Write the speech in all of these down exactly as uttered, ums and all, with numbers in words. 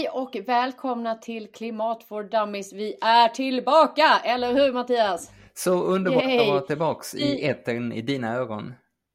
Hej och välkomna till Klimat for Dummies. Vi är tillbaka, eller hur Mattias? Så underbart Yay. att vara tillbaks i I... etern i dina ögon.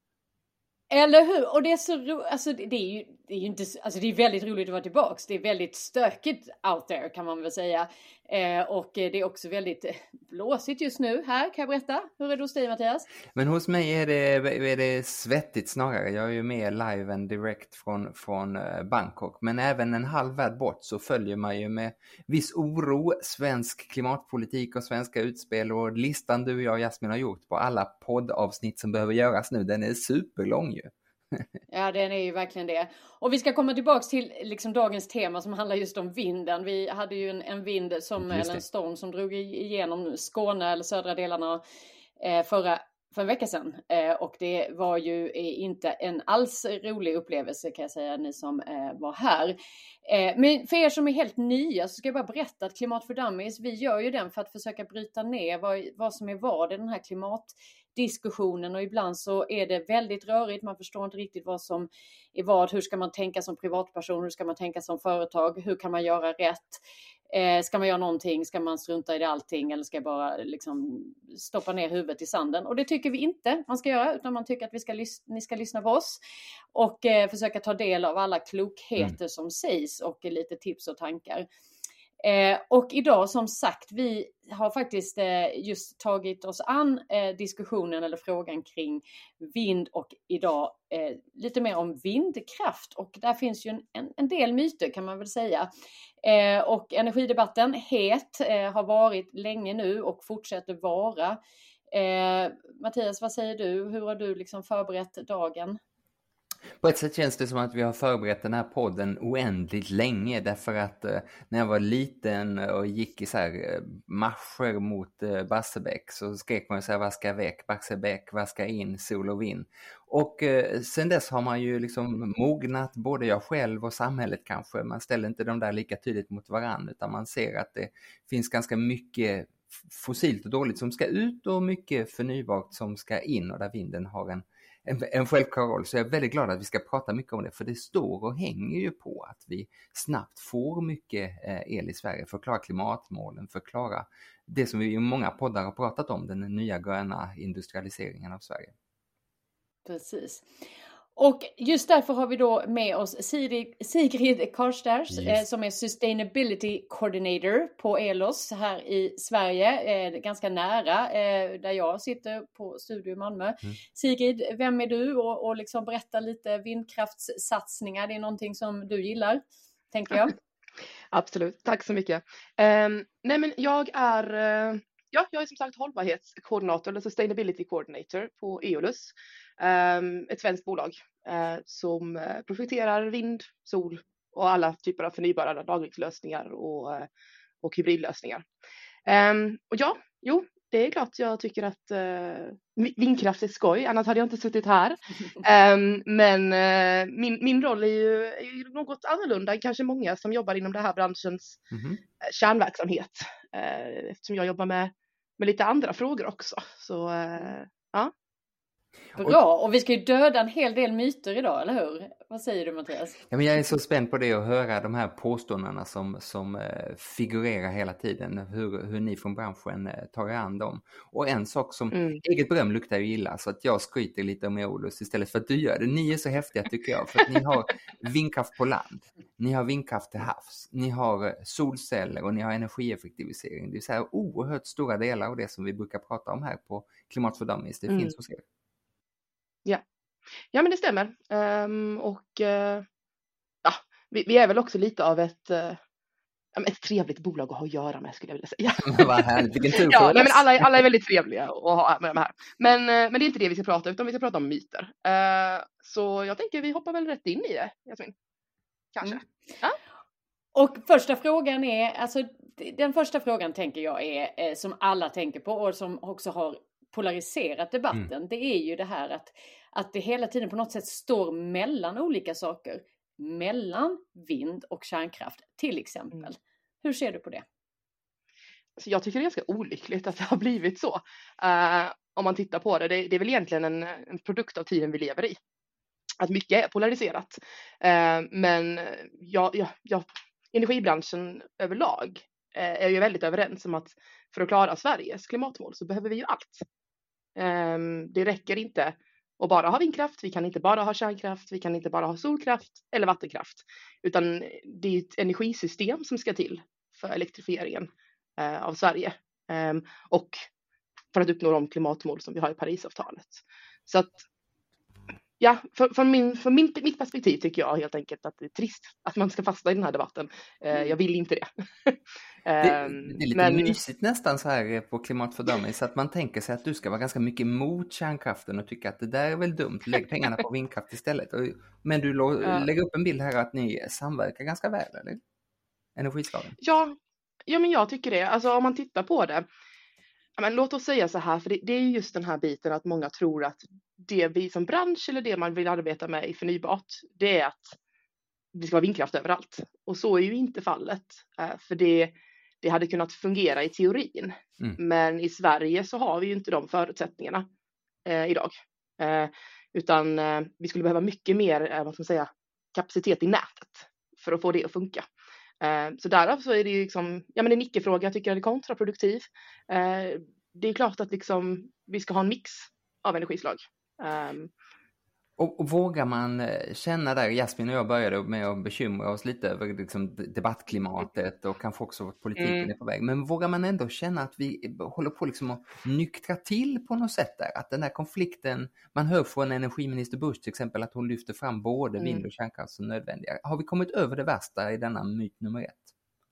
Eller hur? Och det är så ro... alltså det är ju det är ju inte alltså det är väldigt roligt att vara tillbaks. Det är väldigt stökigt out there kan man väl säga. Eh, och det är också väldigt blåsigt just nu här, kan jag berätta. Hur är det hos dig Mattias? Men hos mig är det, är det svettigt snarare. Jag är ju med live and direct från, från Bangkok. Men även en halv värld bort så följer man ju med viss oro svensk klimatpolitik och svenska utspel. Och listan du och jag, Jasmin, har gjort på alla poddavsnitt som behöver göras nu, den är superlång ju. Ja, den är ju verkligen det. Och vi ska komma tillbaks till liksom dagens tema som handlar just om vinden. Vi hade ju en, en vind som, eller en storm som drog igenom Skåne eller södra delarna eh, förra, för en vecka sedan. Eh, och det var ju eh, inte en alls rolig upplevelse kan jag säga, ni som eh, var här. Eh, men för er som är helt nya så ska jag bara berätta att Klimat for Dummies, vi gör ju den för att försöka bryta ner vad, vad som är vad i den här klimat diskussionen, och ibland så är det väldigt rörigt, man förstår inte riktigt vad som är vad, hur ska man tänka som privatperson, hur ska man tänka som företag, hur kan man göra rätt, eh, ska man göra någonting, ska man strunta i det allting eller ska jag bara liksom stoppa ner huvudet i sanden, och det tycker vi inte man ska göra, utan man tycker att vi ska lys- ni ska lyssna på oss och eh, försöka ta del av alla klokheter mm. som sägs och eh, lite tips och tankar. Eh, och idag som sagt, vi har faktiskt eh, just tagit oss an eh, diskussionen eller frågan kring vind, och idag eh, lite mer om vindkraft, och där finns ju en, en, en del myter kan man väl säga. Eh, och energidebatten het eh, har varit länge nu och fortsätter vara. Eh, Mattias, vad säger du? Hur har du liksom förberett dagen? På ett sätt känns det som att vi har förberett den här podden oändligt länge, därför att eh, när jag var liten och gick i så här eh, marscher mot eh, Barsebäck så skrek man så här: vad ska väck, Barsebäck, vad ska in, sol och vind. Och eh, sen dess har man ju liksom mognat, både jag själv och samhället kanske. Man ställer inte de där lika tydligt mot varandra, utan man ser att det finns ganska mycket fossilt och dåligt som ska ut och mycket förnybart som ska in, och där vinden har en En, en självklar roll. Så jag är väldigt glad att vi ska prata mycket om det, för det står och hänger ju på att vi snabbt får mycket eh, el i Sverige för att klara klimatmålen, för att klara det som vi i många poddar har pratat om, den nya gröna industrialiseringen av Sverige. Precis. Och just därför har vi då med oss Sigrid, Sigrid Karsters eh, som är Sustainability Coordinator på Elos här i Sverige, eh, ganska nära eh, där jag sitter på Studio i Malmö. Mm. Sigrid, vem är du, och, och liksom berätta lite vindkraftssatsningar, det är någonting som du gillar, tänker jag. Absolut, tack så mycket. Um, nej men jag är, uh, ja, jag är som sagt hållbarhetskoordinator eller Sustainability Coordinator på Eolus. Um, ett svenskt bolag uh, som uh, projekterar vind, sol och alla typer av förnybara lagringslösningar och, uh, och hybridlösningar. Um, och ja, jo, det är klart jag tycker att uh, vindkraft är skoj, annars hade jag inte suttit här. Um, men uh, min, min roll är ju, är ju något annorlunda än kanske många som jobbar inom den här branschens mm-hmm. uh, kärnverksamhet. Uh, eftersom jag jobbar med, med lite andra frågor också. Så uh, ja. Bra, och vi ska ju döda en hel del myter idag, eller hur? Vad säger du Mattias? Ja, men jag är så spänd på det, att höra de här påståendena som, som eh, figurerar hela tiden, hur, hur ni från branschen eh, tar er an dem. Och en sak som mm. eget beröm luktar ju illa, så att jag skryter lite om Eolus istället för att du gör det. Ni är så häftiga tycker jag, för att ni har vindkraft på land, ni har vindkraft till havs, ni har solceller och ni har energieffektivisering. Det är så här oerhört stora delar av det som vi brukar prata om här på Klimat for Dummies, det mm. finns hos er. Ja. ja, men det stämmer. Um, och uh, ja, vi, vi är väl också lite av ett, uh, ett trevligt bolag att ha att göra med, skulle jag vilja säga. Vad härligt, vilken tur ja, nej, men alla, alla är väldigt trevliga att ha med de här. Men, uh, men det är inte det vi ska prata om, utan vi ska prata om myter. Uh, så jag tänker vi hoppar väl rätt in i det, Jasmin. Kanske. Mm. Ja? Och första frågan är, alltså den första frågan tänker jag är eh, som alla tänker på och som också har polariserat debatten, mm. det är ju det här att, att det hela tiden på något sätt står mellan olika saker. Mellan vind och kärnkraft till exempel. Mm. Hur ser du på det? Så jag tycker det är ganska olyckligt att det har blivit så. Uh, om man tittar på det, det, det är väl egentligen en, en produkt av tiden vi lever i. Att mycket är polariserat. Uh, men jag, jag, jag energibranschen överlag är ju väldigt överens om att för att klara Sveriges klimatmål så behöver vi ju allt. Det räcker inte att bara ha vindkraft, vi kan inte bara ha kärnkraft, vi kan inte bara ha solkraft eller vattenkraft, utan det är ett energisystem som ska till för elektrifieringen av Sverige och för att uppnå de klimatmål som vi har i Parisavtalet. Så att ja, från min, från min, mitt perspektiv tycker jag helt enkelt att det är trist att man ska fastna i den här debatten. Eh, jag vill inte det. det, det är lite men... mysigt nästan så här på Klimat för dummies, så att man tänker sig att du ska vara ganska mycket emot kärnkraften och tycka att det där är väl dumt, lägg pengarna på vindkraft istället. Och, men du lo, ja. lägger upp en bild här att ni samverkar ganska väl, eller? Energislagen. Ja, ja, men jag tycker det. Alltså om man tittar på det. Men låt oss säga så här, för det, det är just den här biten att många tror att det vi som bransch eller det man vill arbeta med i förnybart, det är att det ska vara vindkraft överallt. Och så är ju inte fallet, för det, det hade kunnat fungera i teorin. Mm. Men i Sverige så har vi ju inte de förutsättningarna eh, idag. Eh, utan eh, vi skulle behöva mycket mer eh, vad ska man säga, kapacitet i nätet för att få det att funka. Så därav så är det ju liksom, ja men en icke-fråga, jag tycker att det är kontraproduktiv. Det är klart att liksom vi ska ha en mix av energislag. Och, och vågar man känna där, Jasmin och jag började med att bekymra oss lite över liksom debattklimatet och kanske också att politiken mm. är på väg. Men vågar man ändå känna att vi håller på liksom att nyktra till på något sätt där? Att den här konflikten, man hör från energiminister Bush till exempel att hon lyfter fram både mm. vind och kärnkraft som nödvändiga. Har vi kommit över det värsta i denna myt nummer ett?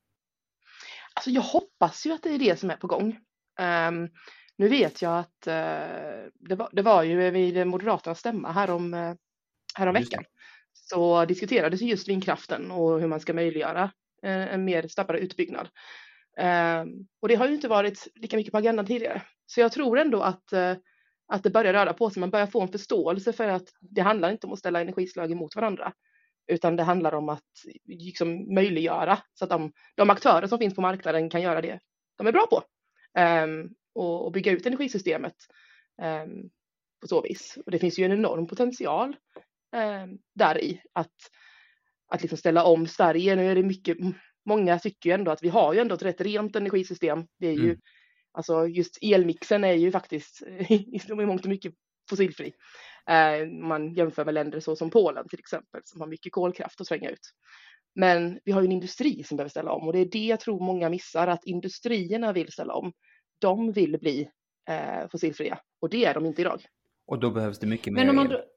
Alltså jag hoppas ju att det är det som är på gång. Um... Nu vet jag att uh, det, var, det var ju vid Moderaternas stämma här om, uh, här om veckan. Så diskuterades just vindkraften och hur man ska möjliggöra uh, en mer snabbare utbyggnad. Uh, och det har ju inte varit lika mycket på agendan tidigare. Så jag tror ändå att, uh, att det börjar röra på sig. Man börjar få en förståelse för att det handlar inte om att ställa energislag emot varandra. Utan det handlar om att liksom, möjliggöra så att de, de aktörer som finns på marknaden kan göra det de är bra på. Um, Och, och bygga ut energisystemet um, på så vis. Och det finns ju en enorm potential um, där i att, att liksom ställa om Sverige. Nu är det mycket, många tycker ju ändå att vi har ju ändå ett rätt rent energisystem. Det är ju, mm. alltså just elmixen är ju faktiskt i mångt och mycket fossilfri. Uh, man jämför med länder så som Polen till exempel, som har mycket kolkraft att svänga ut. Men vi har ju en industri som behöver ställa om, och det är det jag tror många missar, att industrierna vill ställa om. De vill bli eh, fossilfria, och det är de inte idag. Och då behövs det mycket mer Men om man... el.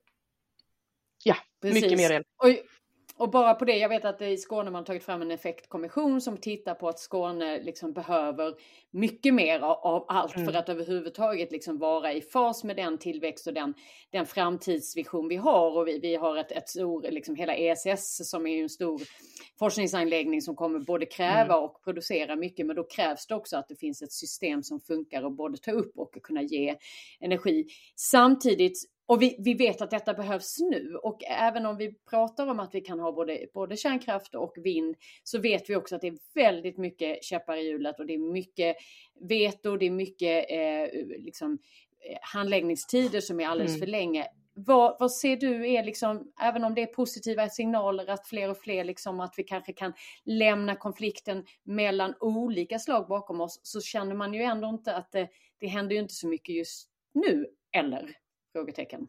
Ja, Precis. mycket mer el. Och, och bara på det, jag vet att i Skåne man har tagit fram en effektkommission som tittar på att Skåne liksom behöver mycket mer av, av allt mm. för att överhuvudtaget liksom vara i fas med den tillväxt och den, den framtidsvision vi har. Och vi, vi har ett, ett stor, liksom hela E S S som är en stor forskningsanläggning som kommer både kräva mm. och producera mycket, men då krävs det också att det finns ett system som funkar och både ta upp och kunna ge energi. Samtidigt, och vi, vi vet att detta behövs nu, och även om vi pratar om att vi kan ha både, både kärnkraft och vind, så vet vi också att det är väldigt mycket käppar i hjulet, och det är mycket veto, det är mycket eh, liksom, handläggningstider som är alldeles mm. för länge. Vad, vad ser du är liksom, även om det är positiva signaler att fler och fler liksom, att vi kanske kan lämna konflikten mellan olika slag bakom oss, så känner man ju ändå inte att det, det händer ju inte så mycket just nu, eller? Frågetecken.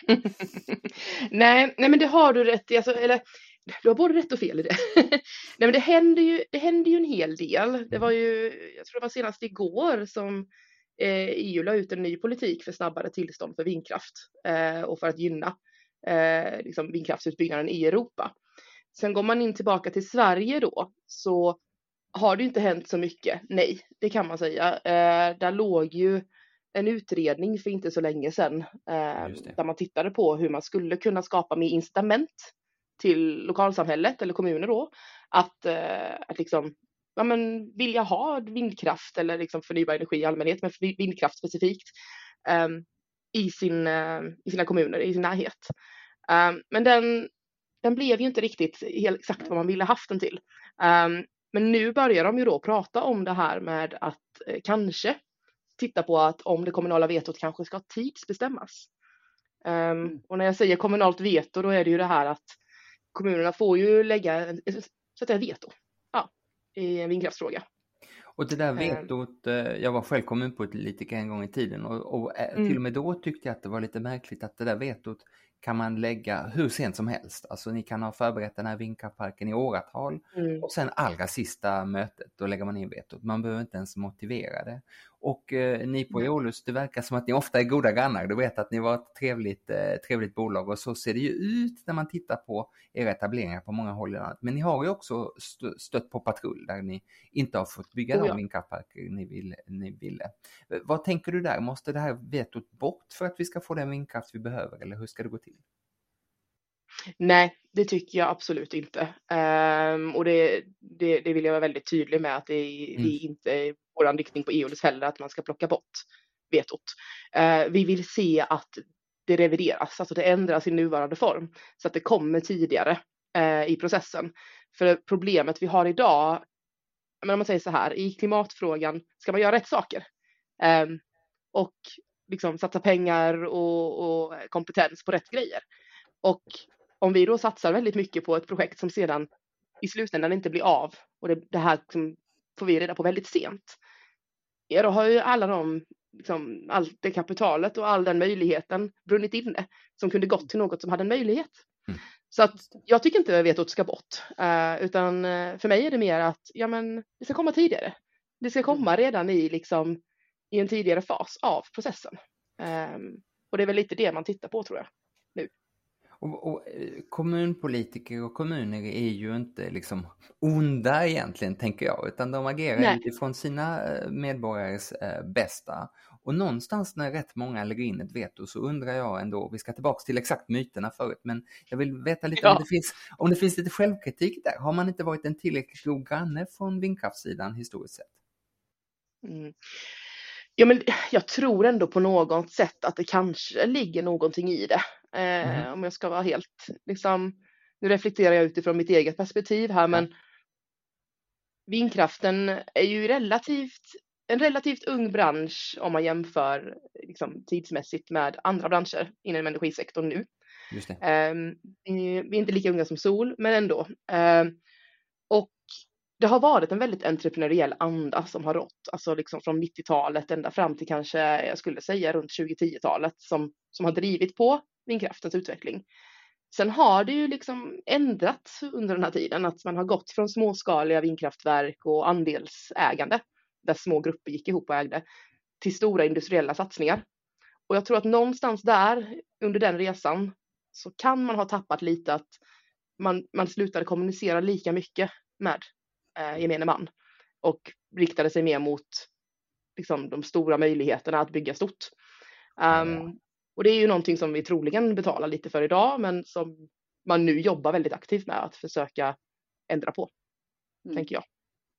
nej, nej, men det har du rätt i. Alltså, eller, du har både rätt och fel i det. nej, men det händer ju, det händer ju en hel del. Det var ju, jag tror det var senast igår som eh, E U la ut en ny politik för snabbare tillstånd för vindkraft eh, och för att gynna eh, liksom vindkraftsutbyggnaden i Europa. Sen går man in tillbaka till Sverige då, så har det ju inte hänt så mycket. Nej, det kan man säga. Eh, där låg ju en utredning för inte så länge sedan eh, där man tittade på hur man skulle kunna skapa mer incitament till lokalsamhället eller kommuner då att, eh, att liksom, ja, men vilja ha vindkraft eller liksom förnybar energi i allmänhet, men vindkraft specifikt eh, i, sin, eh, i sina kommuner, i sin närhet. Eh, men den, den blev ju inte riktigt helt exakt vad man ville haft den till. Eh, men nu börjar de ju då prata om det här med att eh, kanske titta på att om det kommunala vetot kanske ska tidsbestämmas. Um, mm. Och när jag säger kommunalt veto, då är det ju det här att kommunerna får ju lägga så att säga veto i en vindkraftsfråga. Och det där vetot, jag var själv kommunpolitiker en gång i tiden och, och mm. till och med då tyckte jag att det var lite märkligt att det där vetot kan man lägga hur sent som helst. Alltså ni kan ha förberett den här vindkraftparken i åratal mm. och sen allra sista mötet då lägger man in vetot. Man behöver inte ens motivera det. Och eh, ni på Eolus, det verkar som att ni ofta är goda grannar. Du vet att ni var ett trevligt, eh, trevligt bolag och så ser det ju ut när man tittar på era etableringar på många håll i landet. Men ni har ju också st- stött på patrull där ni inte har fått bygga oh, ja. de vindkraftparker ni, vill, ni ville. Vad tänker du där? Måste det här vetot bort för att vi ska få den vindkraft vi behöver? Eller hur ska det gå till? Nej, det tycker jag absolut inte. Um, och det, det, det vill jag vara väldigt tydlig med att det är, mm. det är inte vår riktning på Eolus heller att man ska plocka bort vetot. Uh, vi vill se att det revideras, alltså det ändras i nuvarande form så att det kommer tidigare uh, i processen. För problemet vi har idag, men om man säger så här, i klimatfrågan ska man göra rätt saker. Um, och liksom satsa pengar och, och kompetens på rätt grejer. Och om vi då satsar väldigt mycket på ett projekt som sedan i slutändan inte blir av och det, det här liksom får vi reda på väldigt sent. Ja, då har ju alla de, liksom, allt det kapitalet och all den möjligheten brunnit inne som kunde gått till något som hade en möjlighet. Mm. Så att jag tycker inte att vetot ska bort. Uh, utan uh, för mig är det mer att ja, men, det ska komma tidigare. Det ska komma redan i, liksom, i en tidigare fas av processen. Um, och det är väl lite det man tittar på tror jag nu. Och, och kommunpolitiker och kommuner är ju inte liksom onda egentligen, tänker jag, utan de agerar Nej. utifrån sina medborgares eh, bästa. Och någonstans när rätt många lägger in ett veto så undrar jag ändå, vi ska tillbaka till exakt myterna förut, men jag vill veta lite ja. om, det finns, om det finns lite självkritik där. Har man inte varit en tillräckligt god granne från vindkraftssidan historiskt sett? Mm. Ja, men jag tror ändå på något sätt att det kanske ligger någonting i det. Eh, mm. Om jag ska vara helt, liksom, nu reflekterar jag utifrån mitt eget perspektiv här, ja. men vindkraften är ju relativt, en relativt ung bransch om man jämför liksom, tidsmässigt med andra branscher inom energisektorn nu. Just det. Eh, vi är inte lika unga som sol, men ändå. Eh, och det har varit en väldigt entreprenöriell anda som har rått, alltså liksom från nittiotalet ända fram till kanske, jag skulle säga runt tjugo-tio-talet som, som har drivit på vindkraftens utveckling. Sen har det ju liksom ändrats under den här tiden, att man har gått från småskaliga vindkraftverk och andelsägande, där små grupper gick ihop och ägde, till stora industriella satsningar. Och jag tror att någonstans där, under den resan, så kan man ha tappat lite att man, man slutade kommunicera lika mycket med eh, gemene man och riktade sig mer mot liksom, de stora möjligheterna att bygga stort. Um, ja. Och det är ju någonting som vi troligen betalar lite för idag, men som man nu jobbar väldigt aktivt med att försöka ändra på, mm. tänker jag.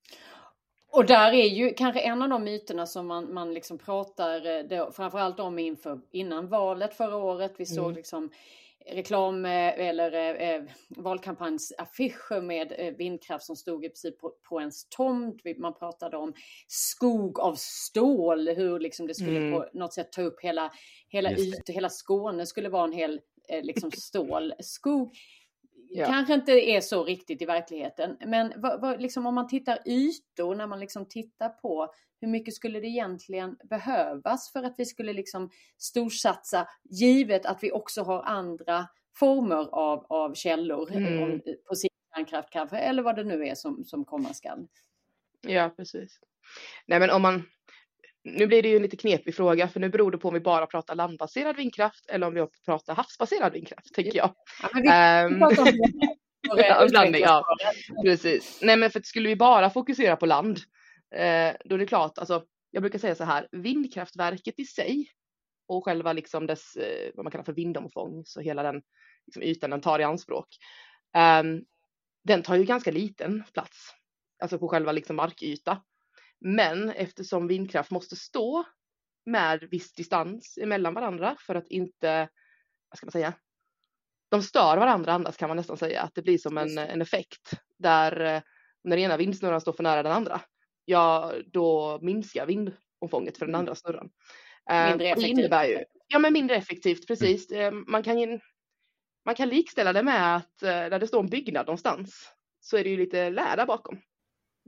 Och där är ju kanske en av de myterna som man, man liksom pratar då, framförallt om inför, innan valet förra året. Vi såg mm. liksom reklam eller eh, valkampanjsaffischer med eh, vindkraft som stod i princip på, på ens tomt. Man pratade om skog av stål, hur liksom det skulle mm. på något sätt ta upp hela, hela ytor, hela Skåne skulle vara en hel eh, liksom stålskog. Ja. Kanske inte är så riktigt i verkligheten, men vad, vad, liksom, om man tittar ytor, när man liksom tittar på hur mycket skulle det egentligen behövas för att vi skulle liksom storsatsa, givet att vi också har andra former av, av källor mm. om, på sin kärnkraft kanske, eller vad det nu är som, som komma skall. Ja, precis. Nej, men om man, nu blir det ju en lite knepig fråga, för nu beror det på om vi bara pratar landbaserad vindkraft eller om vi pratar havsbaserad vindkraft, tänker jag. Ja, men vi um, pratar om det. Ja, blandning, ja, precis. Nej, men för skulle vi bara fokusera på land, eh, då är det klart, alltså, jag brukar säga så här, vindkraftverket i sig och själva liksom dess, eh, vad man kallar för vindomfång, så hela den liksom, ytan den tar i anspråk, um, den tar ju ganska liten plats, alltså på själva liksom, markyta. Men eftersom vindkraft måste stå med viss distans emellan varandra för att inte, vad ska man säga, de stör varandra annars, kan man nästan säga. Att det blir som en, en effekt där när den ena vindsnurran står för nära den andra, ja då minskar vindomfånget för den andra snurran. Mindre effektivt. Det innebär ju, ja men mindre effektivt, precis. Man kan, man kan likställa det med att där det står en byggnad någonstans så är det ju lite lära bakom.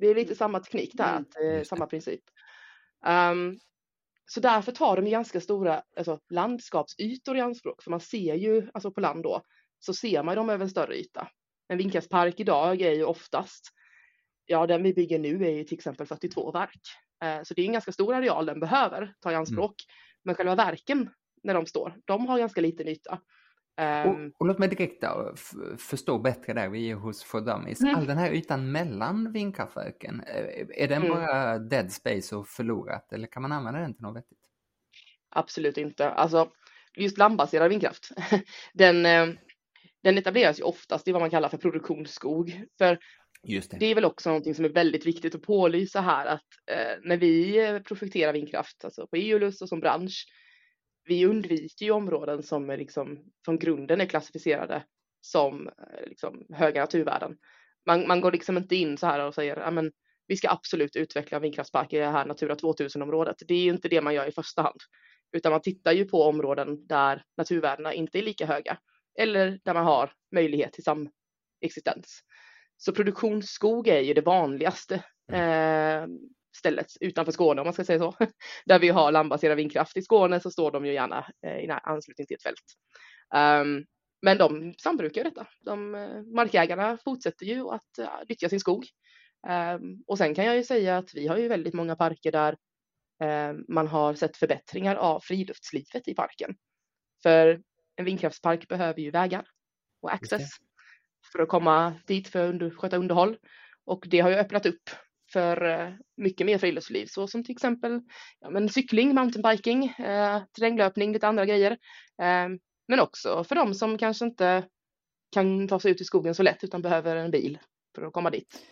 Det är lite samma teknik där, att, eh, samma princip. Um, så därför tar de ganska stora alltså, landskapsytor i anspråk. För man ser ju, alltså på land då, så ser man dem över en större yta. En vindkraftspark idag är ju oftast, ja den vi bygger nu är ju till exempel fyrtiotvå verk. Uh, så det är en ganska stor areal den behöver ta i anspråk. Mm. Men själva verken, när de står, de har ganska liten yta. Um, och, och låt mig direkt då f- förstå bättre där, vi är hos For Dummies. Mm. All den här ytan mellan vindkraftverken, är den mm. bara dead space och förlorat, eller kan man använda den till något vettigt? Absolut inte. Alltså just landbaserad vindkraft, den, den etableras ju oftast i vad man kallar för produktionsskog. För just det. det är väl också någonting som är väldigt viktigt att pålysa här, att eh, när vi projekterar vindkraft, alltså på Eolus och som bransch, vi undviker ju områden som är liksom, från grunden är klassificerade som liksom, höga naturvärden. Man, man går liksom inte in så här och säger att vi ska absolut utveckla vindkraftsparker i det här Natura tvåtusen-området. Det är ju inte det man gör i första hand. Utan man tittar ju på områden där naturvärdena inte är lika höga. Eller där man har möjlighet till samexistens. Så produktionsskog är ju det vanligaste eh, stället utanför Skåne, om man ska säga så. Där vi har landbaserad vindkraft. I Skåne så står de ju gärna eh, i anslutning till ett fält. Um, men de sambrukar detta. De, uh, markägarna fortsätter ju att uh, nyttja sin skog. Um, och sen kan jag ju säga att vi har ju väldigt många parker där uh, man har sett förbättringar av friluftslivet i parken. För en vindkraftspark behöver ju vägar och access för att komma dit för att under, sköta underhåll. Och det har ju öppnat upp för mycket mer friluftsliv, så som till exempel ja, men cykling, mountainbiking, eh, terränglöpning, lite andra grejer. Eh, men också för de som kanske inte kan ta sig ut i skogen så lätt utan behöver en bil för att komma dit.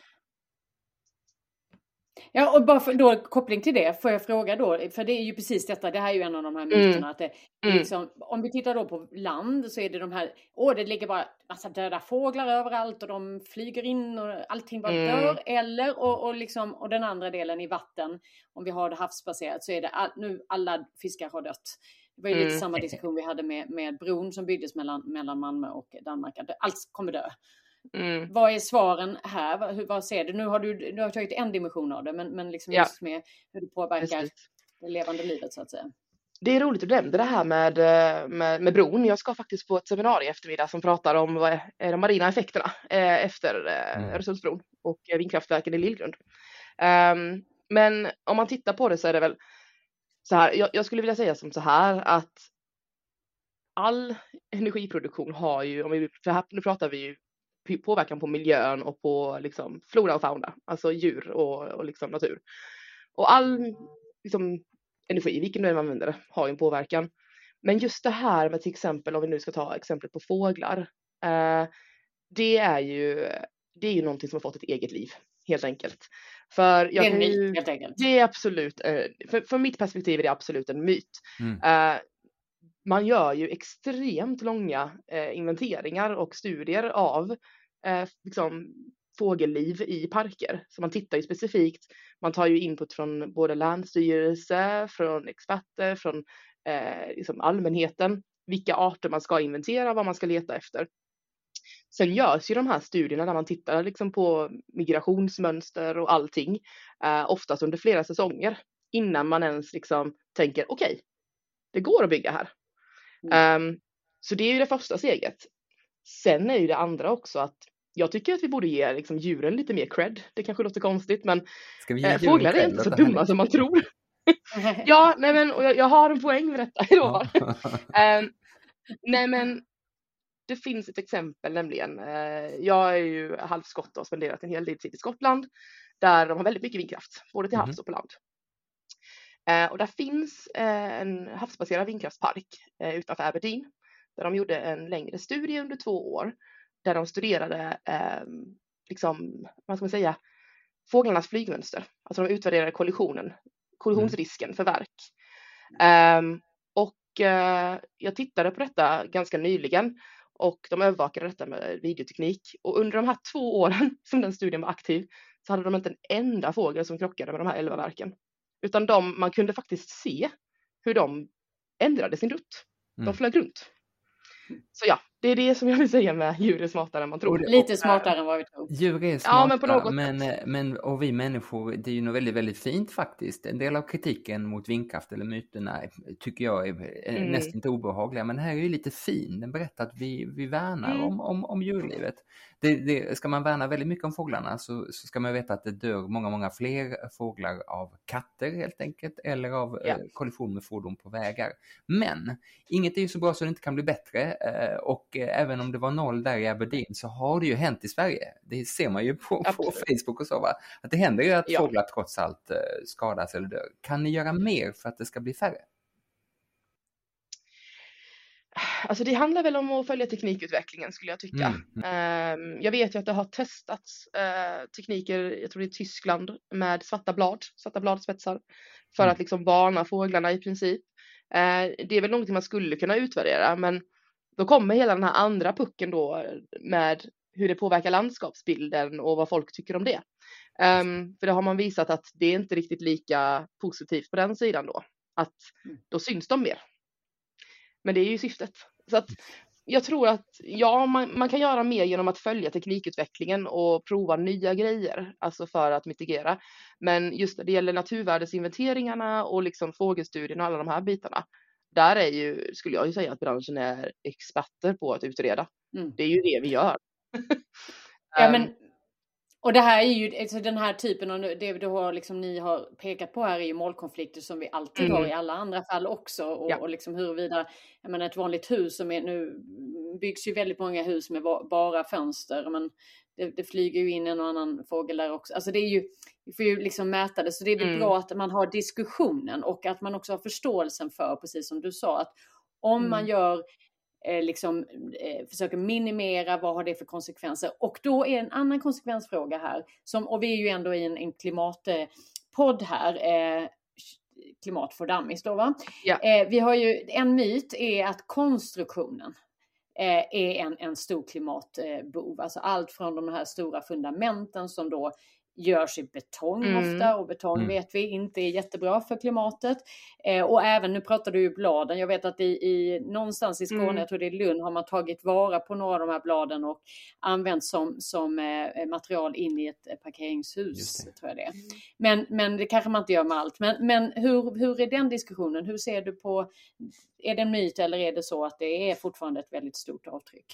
Ja, och bara för, då koppling till det får jag fråga då, för det är ju precis detta, det här är ju en av de här myterna mm. att det liksom, mm. om vi tittar då på land så är det de här, åh det ligger bara massa döda fåglar överallt och de flyger in och allting bara mm. dör, eller och, och liksom, och den andra delen i vatten, om vi har det havsbaserat så är det all, nu alla fiskar har dött. Det var ju mm. lite samma diskussion vi hade med, med bron som byggdes mellan, mellan Malmö och Danmark, att allt kommer dö. Mm. Vad är svaren här? Vad, vad ser du? Nu har du, du har tagit en dimension av det, men, men liksom ja. just med hur det påverkar Precis. det levande livet så att säga. Det är roligt att du nämnde det här med, med, med bron. Jag ska faktiskt på ett seminarium eftermiddag som pratar om vad är de marina effekterna eh, efter eh, mm. Öresundsbron och vindkraftverken i Lillgrund. Um, men om man tittar på det så är det väl så här, jag, jag skulle vilja säga som så här att all energiproduktion har ju, om vi, för här, nu pratar vi ju påverkan på miljön och på liksom flora och fauna, alltså djur och, och liksom natur. Och all liksom, energi, vilken nu man använder det, har en påverkan. Men just det här med till exempel, om vi nu ska ta exemplet på fåglar, eh, det är ju det är ju någonting som har fått ett eget liv, helt enkelt. För jag det är en ju, myt, helt enkelt. Det är absolut, eh, för, för mitt perspektiv är det absolut en myt. Mm. Eh, man gör ju extremt långa eh, inventeringar och studier av eh, liksom, fågelliv i parker. Så man tittar ju specifikt, man tar ju input från både länsstyrelse, från experter, från eh, liksom allmänheten, vilka arter man ska inventera, vad man ska leta efter. Sen görs ju de här studierna där man tittar liksom på migrationsmönster och allting, eh, oftast under flera säsonger, innan man ens liksom tänker okej, okay, det går att bygga här. Mm. Um, så det är ju det första steget. Sen är ju det andra också att jag tycker att vi borde ge liksom djuren lite mer cred. Det kanske låter konstigt, men eh, fåglar är inte så dumma som man tror. ja, nej men och jag, jag har en poäng med detta, jag lovar. um, nej men det finns ett exempel nämligen. Uh, jag är ju halvskott och har spenderat en hel del tid i Skottland där de har väldigt mycket vindkraft, både till havs och på land. Uh, och där finns uh, en havsbaserad vindkraftspark uh, utanför Aberdeen där de gjorde en längre studie under två år där de studerade uh, liksom, vad ska man säga, fåglarnas flygmönster. Alltså de utvärderade kollisionen, kollisionsrisken mm. för verk. Um, och uh, jag tittade på detta ganska nyligen och de övervakade detta med videoteknik. Och under de här två åren som den studien var aktiv så hade de inte en enda fågel som krockade med de här elva verken. Utan de, man kunde faktiskt se hur de ändrade sin rutt. De mm. flög runt. Så ja, det är det som jag vill säga med djur är smartare än man tror. Lite smartare än vad vi tror. Djur är smarta, ja, men, på något men, men och vi människor, det är ju något väldigt, väldigt fint faktiskt. En del av kritiken mot vindkraft eller myterna tycker jag är mm. nästan inte obehagliga, men här är ju lite fin. Den berättar att vi, vi värnar mm. om, om, om djurlivet. Det, det, ska man värna väldigt mycket om fåglarna så, så ska man veta att det dör många, många fler fåglar av katter helt enkelt, eller av ja. eh, kollision med fordon på vägar. Men inget är ju så bra så det inte kan bli bättre, eh, och eh, även om det var noll där i Aberdeen så har det ju hänt i Sverige. Det ser man ju på, på Facebook och så, va? Att det händer ju att ja. fåglar trots allt eh, skadas eller dör. Kan ni göra mer för att det ska bli färre? Alltså det handlar väl om att följa teknikutvecklingen skulle jag tycka. Mm. Um, jag vet ju att det har testats uh, tekniker, jag tror det är i Tyskland, med svarta blad, svarta bladspetsar för mm. att liksom varna fåglarna i princip. Uh, det är väl någonting man skulle kunna utvärdera, men då kommer hela den här andra pucken då med hur det påverkar landskapsbilden och vad folk tycker om det. Um, för det har man visat att det är inte riktigt lika positivt på den sidan då. Att då syns de mer. Men det är ju syftet. Så att jag tror att ja, man, man kan göra mer genom att följa teknikutvecklingen och prova nya grejer. Alltså för att mitigera. Men just när det gäller naturvärdesinventeringarna och liksom fågelstudien och alla de här bitarna. Där är ju, skulle jag ju säga att branschen är experter på att utreda. Mm. Det är ju det vi gör. Ja, men, och det här är ju, alltså den här typen av, det du har, liksom, ni har pekat på här är ju målkonflikter som vi alltid mm. har i alla andra fall också. Och, ja. och liksom huruvida, jag menar ett vanligt hus som är, nu byggs ju väldigt många hus med bara fönster, men det, det flyger ju in en och annan fågel där också. Alltså det är ju, vi får ju liksom mäta det, så det är väl mm. bra att man har diskussionen och att man också har förståelsen för, precis som du sa, att om mm. man gör Eh, liksom, eh, försöker minimera vad har det för konsekvenser, och då är en annan konsekvensfråga här som, och vi är ju ändå i en, en klimatpodd här, eh, klimat för dummies då, va? Ja. Eh, vi har ju en myt är att konstruktionen eh, är en, en stor klimatbov, eh, alltså allt från de här stora fundamenten som då görs i betong mm. ofta, och betong mm. vet vi inte är jättebra för klimatet. Eh, och även, nu pratar du ju bladen, jag vet att i, i någonstans i Skåne, mm. jag tror det är Lund, har man tagit vara på några av de här bladen och använt som, som eh, material in i ett eh, parkeringshus, tror jag det är. Men, men det kanske man inte gör med allt. Men, men hur, hur är den diskussionen? Hur ser du på, är det en myt eller är det så att det är fortfarande ett väldigt stort avtryck?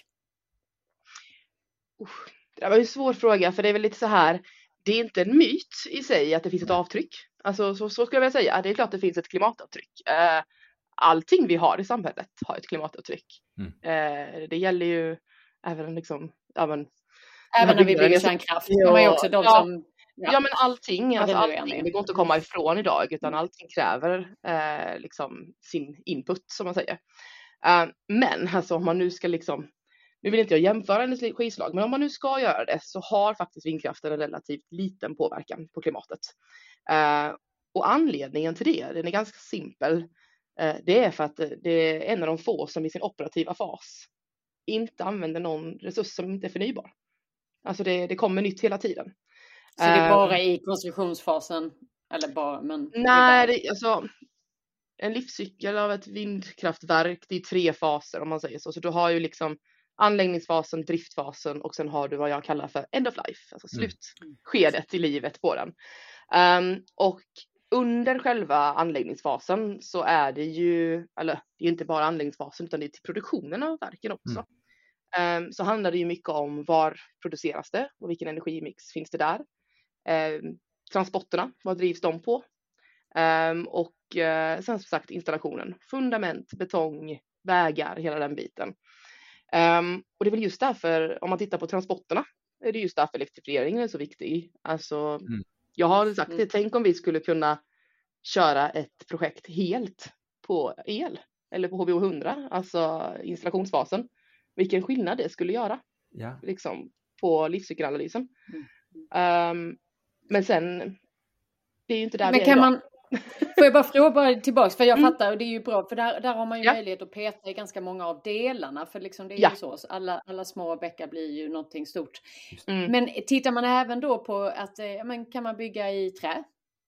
Uh, det var ju en svår fråga, för det är väl lite så här. Det är inte en myt i sig att det finns ett avtryck. Alltså så, så ska jag väl säga. Det är klart att det finns ett klimatavtryck. Eh, allting vi har i samhället har ett klimatavtryck. Mm. Eh, det gäller ju även liksom... Ja, men, även när vi bygger kärnkraft. Ja, man är också de ja, som, ja. ja men allting. Alltså, allting det går inte att komma ifrån idag. Utan allting kräver eh, liksom sin input, som man säger. Eh, men alltså om man nu ska liksom... Nu vill inte jag jämföra energislag, men om man nu ska göra det så har faktiskt vindkraften en relativt liten påverkan på klimatet. Uh, och anledningen till det, den är ganska simpel. Uh, det är för att det är en av de få som i sin operativa fas inte använder någon resurs som inte är förnybar. Alltså det, det kommer nytt hela tiden. Så det är bara uh, i konstruktionsfasen? Eller bara, men nej, det, alltså en livscykel av ett vindkraftverk, det är tre faser om man säger så. Så du har ju liksom anläggningsfasen, driftfasen och sen har du vad jag kallar för end of life, alltså slutskedet i livet på den. Um, och under själva anläggningsfasen så är det ju, eller det är inte bara anläggningsfasen utan det är till produktionen av verken också. Mm. Um, så handlar det ju mycket om var produceras det och vilken energimix finns det där. Um, transporterna, vad drivs de på? Um, och uh, sen som sagt installationen, fundament, betong, vägar, hela den biten. Um, och det är väl just därför, om man tittar på transporterna, är det just därför elektrifieringen är så viktig. Alltså, mm. jag har sagt det, mm. tänk om vi skulle kunna köra ett projekt helt på el, eller på H V O hundra, alltså installationsfasen. Vilken skillnad det skulle göra, ja. liksom, på livscykelanalysen. Mm. Um, men sen, det är ju inte där men vi är kan idag. Man... Får jag bara fråga bara tillbaka, för jag mm. fattar, och det är ju bra, för där, där har man ju ja. möjlighet att peta i ganska många av delarna, för liksom det är ja. ju så, så alla, alla små bäckar blir ju någonting stort. Mm. Men tittar man även då på att, men kan man bygga i trä?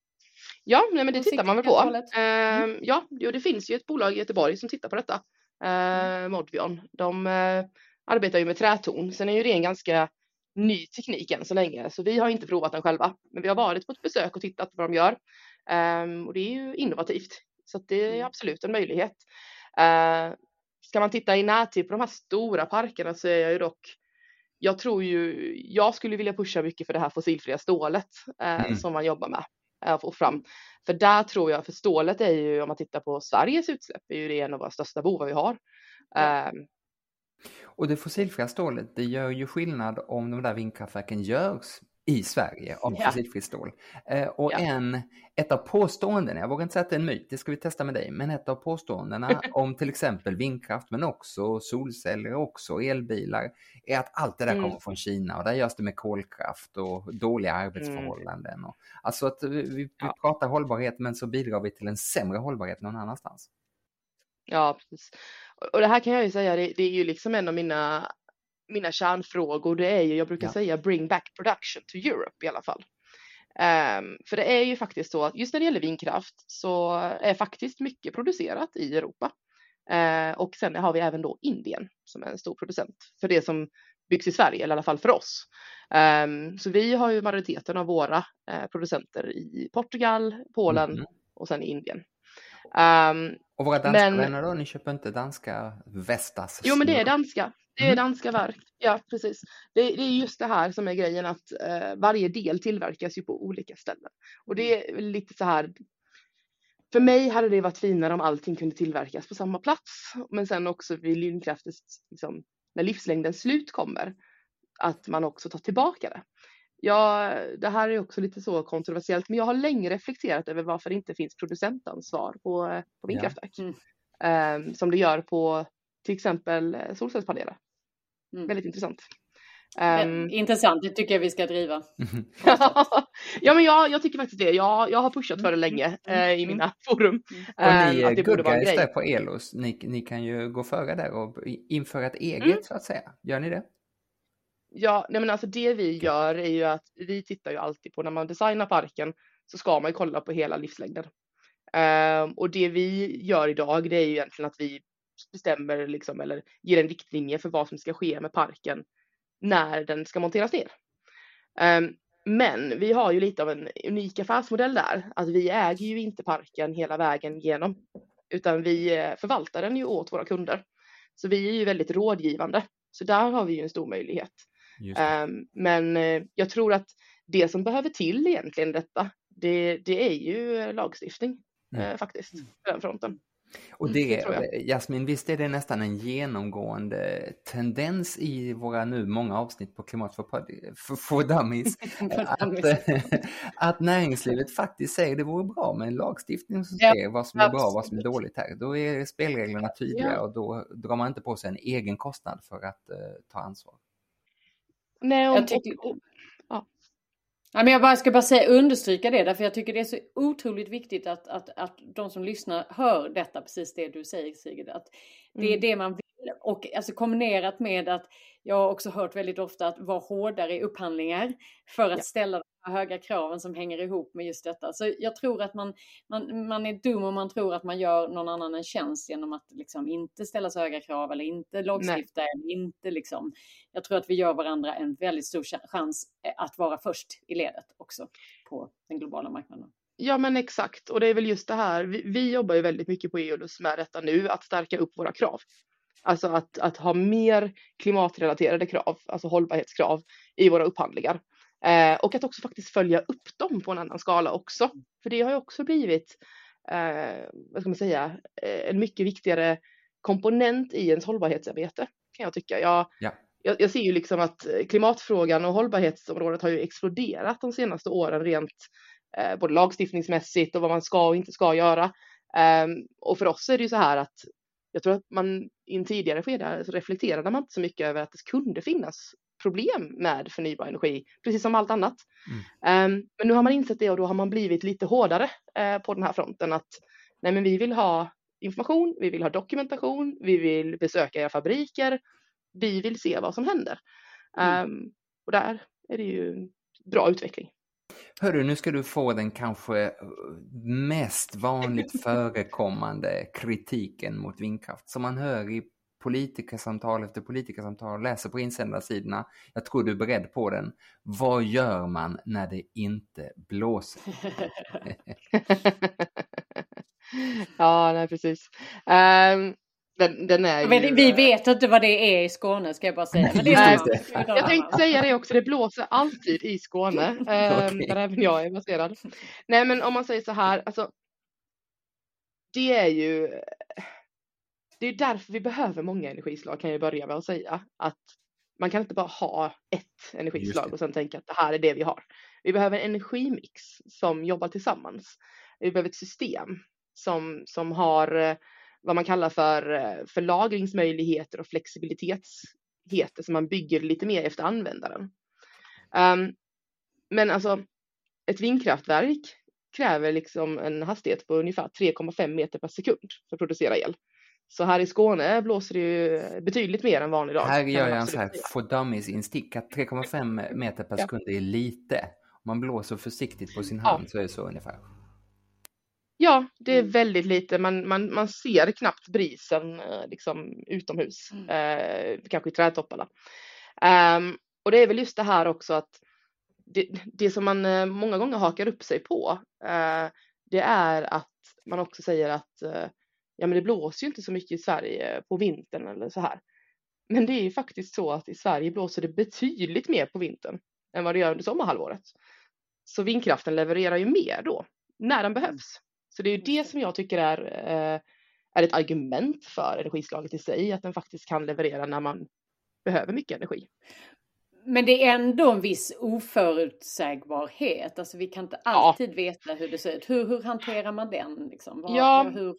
Ja, nej, men det tittar man väl på. Mm. Uh, ja, jo, det finns ju ett bolag i Göteborg som tittar på detta. Uh, mm. Modvion. De uh, arbetar ju med träton. Sen är ju det en ganska ny teknik än så länge, så vi har inte provat den själva. Men vi har varit på ett besök och tittat på vad de gör. Um, och det är ju innovativt. Så att det är absolut en möjlighet. Uh, ska man titta i närtid på de här stora parkerna så är jag ju dock, jag tror ju, jag skulle vilja pusha mycket för det här fossilfria stålet uh, mm. som man jobbar med att få fram. För där tror jag, för stålet är ju, om man tittar på Sveriges utsläpp, är ju det en av våra största bovar vi har. Mm. Um, och det fossilfria stålet, det gör ju skillnad om de där vindkraftverken görs i Sverige av ja. fossilfritt stål. Eh, och ja. en, ett av påståendena, jag vågar inte säga att det är en myt, det ska vi testa med dig, men ett av påståendena om till exempel vindkraft, men också solceller, också elbilar, är att allt det där mm. kommer från Kina, och där görs det med kolkraft och dåliga arbetsförhållanden. Mm. Och, alltså att vi, vi ja. pratar hållbarhet, men så bidrar vi till en sämre hållbarhet någon annanstans. Ja, precis. Och det här kan jag ju säga, det, det är ju liksom en av mina mina kärnfrågor, det är ju, jag brukar ja. säga bring back production to Europe i alla fall. Um, för det är ju faktiskt så att just när det gäller vindkraft så är faktiskt mycket producerat i Europa. Uh, och sen har vi även då Indien som är en stor producent för det som byggs i Sverige, eller i alla fall för oss. Um, så vi har ju majoriteten av våra uh, producenter i Portugal, Polen mm. och sen i Indien. Um, och våra danska men, vänner då? Ni köper inte danska Vestas? Jo, men det är danska. Det är danska verk. Ja, precis. Det, det är just det här som är grejen, att eh, varje del tillverkas ju på olika ställen. Och det är lite så här, för mig hade det varit finare om allting kunde tillverkas på samma plats. Men sen också vid vindkraftens, liksom, när livslängden slut kommer, att man också tar tillbaka det. Ja, det här är också lite så kontroversiellt, men jag har länge reflekterat över varför det inte finns producentansvar på, på vindkraftverk. Ja. Mm. Eh, som det gör på till exempel solcellspaneler. Mm. Väldigt intressant. Um, intressant, det tycker jag vi ska driva. Ja, men jag, jag tycker faktiskt det. Jag, jag har pushat för det länge mm. eh, i mina mm. forum. Mm. Och ni är good guys där på Elos. Ni, ni kan ju gå före där och införa ett eget mm. så att säga. Gör ni det? Ja, nej men alltså det vi gör är ju att vi tittar ju alltid på, när man designar parken så ska man ju kolla på hela livslängden. Um, och det vi gör idag, det är ju egentligen att vi bestämmer liksom, eller ger en riktlinje för vad som ska ske med parken när den ska monteras ner. Um, men vi har ju lite av en unik affärsmodell där. Att vi äger ju inte parken hela vägen igenom, utan vi förvaltar den ju åt våra kunder. Så vi är ju väldigt rådgivande. Så där har vi ju en stor möjlighet. Um, men uh, jag tror att det som behöver till egentligen detta, det, det är ju lagstiftning mm. uh, faktiskt på den fronten. Och det, det Jasmin, visst är det nästan en genomgående tendens i våra nu många avsnitt på Klimat för, för, för Dummies att, att näringslivet faktiskt säger det vore bra med en lagstiftning som säger ja, vad som är bra och vad som är dåligt här. Då är spelreglerna tydliga ja. och då drar man inte på sig en egen kostnad för att uh, ta ansvar. Nej, och, jag tycker... och, och, ja. Ja, men jag bara ska bara säga, understryka det, därför jag tycker det är så otroligt viktigt att, att, att de som lyssnar hör detta, precis det du säger Sigrid, att det är mm. det man vill, och alltså kombinerat med att jag har också hört väldigt ofta att vara hårdare i upphandlingar för att ja. ställa de här höga kraven som hänger ihop med just detta. Så jag tror att man, man, man är dum om man tror att man gör någon annan en tjänst genom att liksom inte ställa så höga krav eller inte lagstifta eller inte liksom. Jag tror att vi gör varandra en väldigt stor chans att vara först i ledet också på den globala marknaden. Ja, men exakt. Och det är väl just det här. Vi, vi jobbar ju väldigt mycket på Eolus med detta nu, att stärka upp våra krav. Alltså att, att ha mer klimatrelaterade krav, alltså hållbarhetskrav i våra upphandlingar. Eh, och att också faktiskt följa upp dem på en annan skala också. För det har ju också blivit, eh, vad ska man säga, en mycket viktigare komponent i ens hållbarhetsarbete, kan jag tycka. Jag, ja. jag, jag ser ju liksom att klimatfrågan och hållbarhetsområdet har ju exploderat de senaste åren rent eh, både lagstiftningsmässigt och vad man ska och inte ska göra. Eh, och för oss är det ju så här att jag tror att man i en tidigare skede reflekterade man inte så mycket över att det kunde finnas problem med förnybar energi, precis som allt annat. Mm. Um, men nu har man insett det och då har man blivit lite hårdare uh, på den här fronten, att nej, men vi vill ha information, vi vill ha dokumentation, vi vill besöka era fabriker, vi vill se vad som händer. Mm. Um, och där är det ju bra utveckling. Hörru, nu ska du få den kanske mest vanligt förekommande kritiken mot vindkraft som man hör i politikersamtal efter politikersamtal, läser på insändarsidorna. Jag tror du är beredd på den. Vad gör man när det inte blåser? Ja, nej, precis. Um, den, den är Men ju... vi vet inte vad det är i Skåne, ska jag bara säga. Men det Nej, är jag tänkte säga det också, det blåser alltid i Skåne, um, Okay. där även jag är baserad. Nej, men om man säger så här, alltså, det är ju... Det är därför vi behöver många energislag, kan jag börja med att säga. Att man kan inte bara ha ett energislag och sen tänka att det här är det vi har. Vi behöver en energimix som jobbar tillsammans. Vi behöver ett system som, som har vad man kallar för, för lagringsmöjligheter och flexibilitetsheten, som man bygger lite mer efter användaren. Um, men alltså, ett vindkraftverk kräver liksom en hastighet på ungefär tre komma fem meter per sekund för att producera el. Så här i Skåne blåser det ju betydligt mer än vanlig dag. Här gör jag en så här for dummies instick att tre komma fem meter per sekund är lite. Om man blåser försiktigt på sin hand, ja, så är det så ungefär. Ja, det är väldigt lite. Man, man, man ser knappt brisen liksom utomhus. Mm. Eh, kanske i trädtopparna. Um, och det är väl just det här också att det, det som man eh, många gånger hakar upp sig på. Eh, det är att man också säger att eh, ja, men det blåser ju inte så mycket i Sverige på vintern eller så här. Men det är ju faktiskt så att i Sverige blåser det betydligt mer på vintern än vad det gör under sommarhalvåret. Så vindkraften levererar ju mer då, när den behövs. Så det är ju det som jag tycker är, eh, är ett argument för energislaget i sig, att den faktiskt kan leverera när man behöver mycket energi. Men det är ändå en viss oförutsägbarhet. Alltså vi kan inte alltid ja. veta hur det ser ut. Hur, hur hanterar man den? Liksom? Var, ja. hur,